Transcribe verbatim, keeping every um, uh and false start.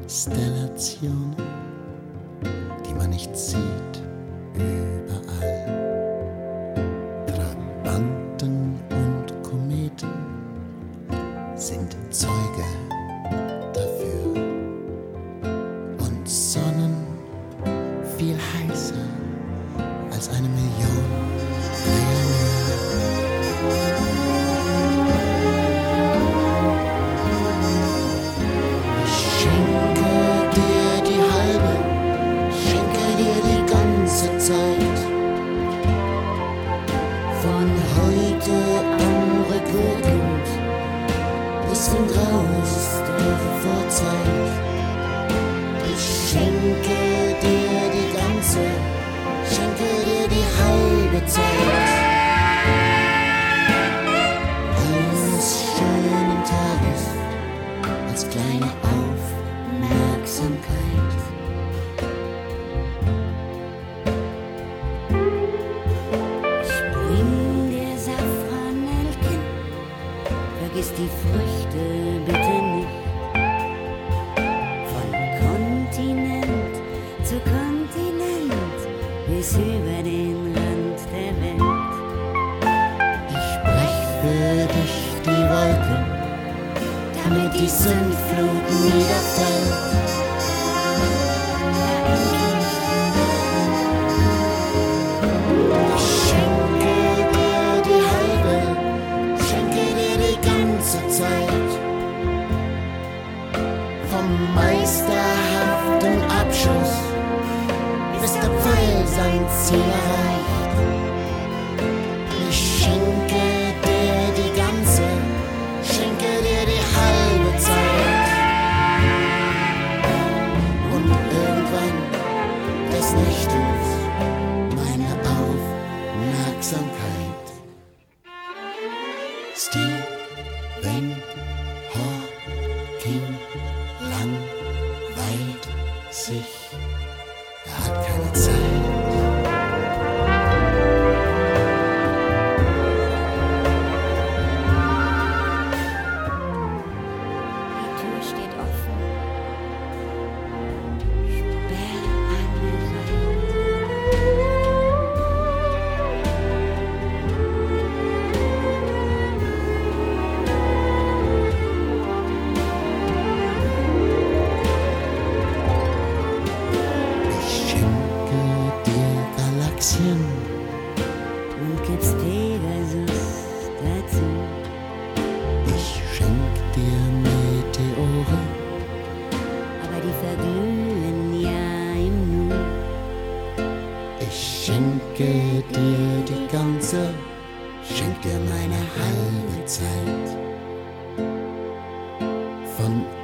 Konstellationen, die man nicht sieht überall. Trabanten und Kometen sind Zeuge dafür. Und Sonnen viel heißer als eine Million von heute an rückwirkend bis zum Graus der Vorzeit. Ich schenke dir die ganze, schenke dir die halbe Zeit eines schönen Tages als kleine Aufmerksamkeit. Vergiss die Früchte bitte nicht. Von Kontinent zu Kontinent bis über den Rand der Welt. Ich brech für dich die Wolken, damit die Sündflut niederfällt. ich schenke dir die halbe, schenke dir die ganze Zeit. Vom meisterhaften Abschuss, bis der Pfeil sein Ziel erreicht. Ich schenke dir die ganze, schenke dir die halbe Zeit. Und irgendwann des Nächtens meine Aufmerksamkeit. Stephen Hawking langweilt sich, er hat keine Zeit. Die Tür steht offen. Sperr alle rein. Ich schenke dir Galaxien Und gibt's Pegasus dazu. Ich schenk dir Meteore, Aber die verglühen ja im Nu. ich schenke dir die ganze, schenk dir meine halbe Zeit. Von